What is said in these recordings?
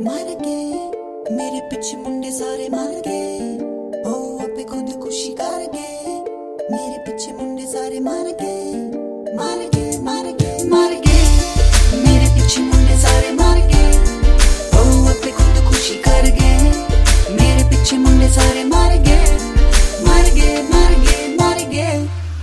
मर गए मेरे पिछे मुंडे सारे मर गए ओ अपे खुद खुशी कर गए मेरे पिछे मुंडे सारे मर गए मर गए मर गए मर गए मेरे पिछे मुंडे सारे मर गए ओ अपे खुद खुशी कर गए मेरे पिछे मुंडे सारे मर गए मर गए मर गए मर गए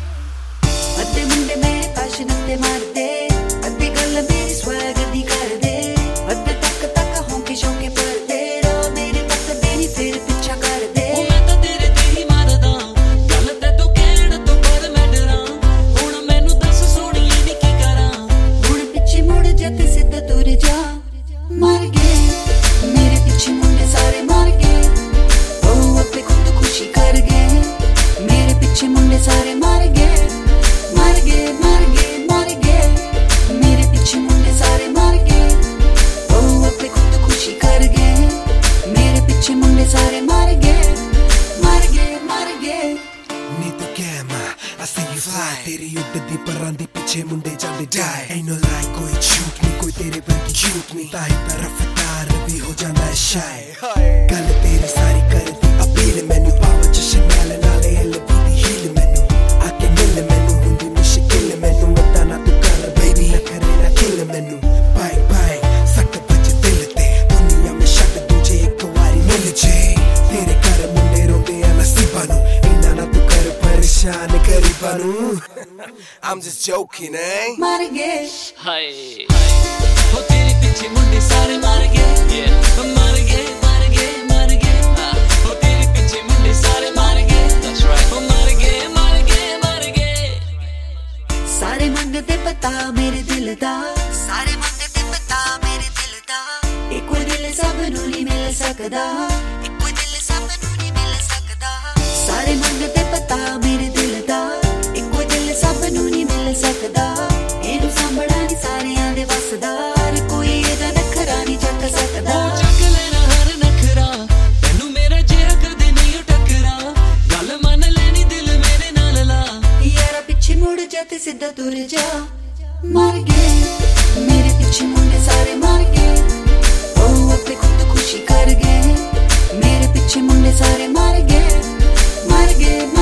अद्धे मुंडे मेरे पैशन ते मरदे अद्धे गल मेरी स्वैग दी कर दे अद्धे तक तक होंके शौके पड़दे रो मेरे तक देनी फिर पिछा कर दे मैं तो तेरे ते ही मारदा गल ते तू कहण तो पर मैं डरां हुण मैनू दस सोहणीए नी की करां हुण पिछे मुड़ जा ते सीधा तुर जा मर गए मेरे पिछे मुंडे सारे मर गए ओ अपने खुद खुशी कर गए मेरे पिछे मुंडे सारे मर गए मर गए मर गए मर गए मेरे पिछे मुंडे सारे मर गए ओ अपने खुद खुशी कर गए मेरे पिछे मुंडे सारे मर गए मर गए मर गए नी तो कैमा I see you fly तेरी उड़दी परां दी पिछे मुंडे जांदे die Ain't no lie कोई झूठ नहीं कोई तेरे वर्गी झूठ नहीं ताही ता रफ्तार भी हो जांदा है shy गल तेरी सारी करदी अपील मैनू पावर च शनैल नाले हिल दी हील मैनू आके मिल मैनू हुंदी मुश्किल मैनू मता ना तू कर बेबी ना करे ना किल मैनू bang bang सट बज दिल ते दुनिया में छड्ड दूजे एक वारी मिल जे तेरे घर मुंडे रोंदे आ नसीबां नू इन्ना ना तू कर परेशान गरीबां नू I'm just joking मर गए हाय हो तेरे पीछे मुंडे सारे मर गए मर गए मर गए मर गए हो तेरे पीछे मुंडे सारे मर गए that's right मर गए मर गए मर गए सारे मंगते पता मेरे दिल दा सारे मंगते पता मेरे दिल दा इको दिल सब नू नहीं मिल सकदा इको दिल सब नू नहीं मिल सकदा सारे मंगते पता मेरे दिल दा इको दिल सब नू नहीं मिल सकदा एनू संभड़ा नहीं सारियां दे वसदा हर कोई एदा नखरा नहीं चक सकदा ਚੱਕ ਲੈਣਾ ਹਰ ਨਖਰਾ ਤੈਨੂੰ ਮੇਰਾ ਜਿਹਾ ਕਦੇ ਨਹੀਂ ਟਕਰਾ ਗੱਲ ਮੰਨ ਲੈਣੀ ਦਿਲ ਮੇਰੇ ਨਾਲ ਲਾ यारा पीछे मुड़ जा ते सीधा तुर जा मर गए मेरे पीछे मुंडे सारे मर गए ओ अपने खुद खुशी कर गए मेरे पीछे मुंडे सारे मर गए मर गए